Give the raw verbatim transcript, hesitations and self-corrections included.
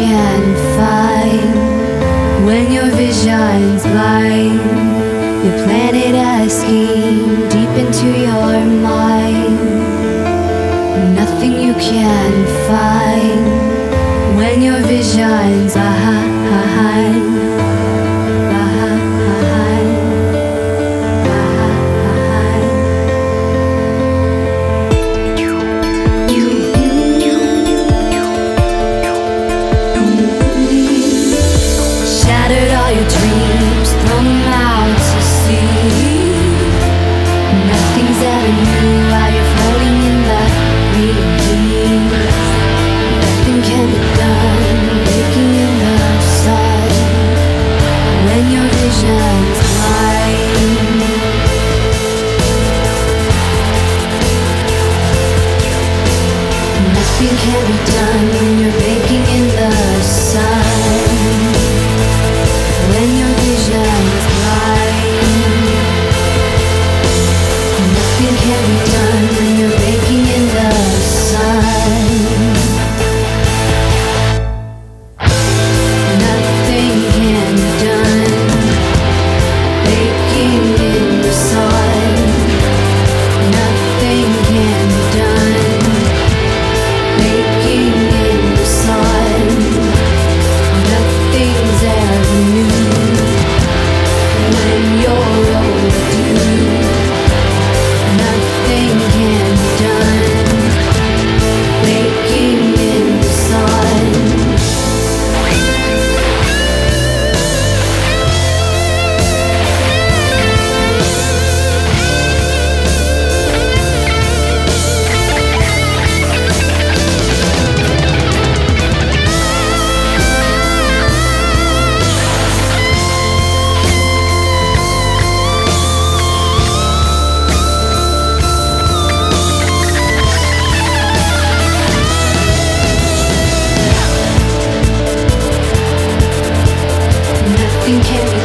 can find when your vision's blind. You planted a scheme deep into your mind. Nothing you can find when your vision's behind. Nothing can be done when you're baking in the sun. When your vision's blind. Nothing can be done when you're baking in the sun. Nothing can be done baking in the sun. Nothing can be done baking in the sun. Nothing's ever new when you're overdue. Nothing can be done baking in the sun. Nothing can be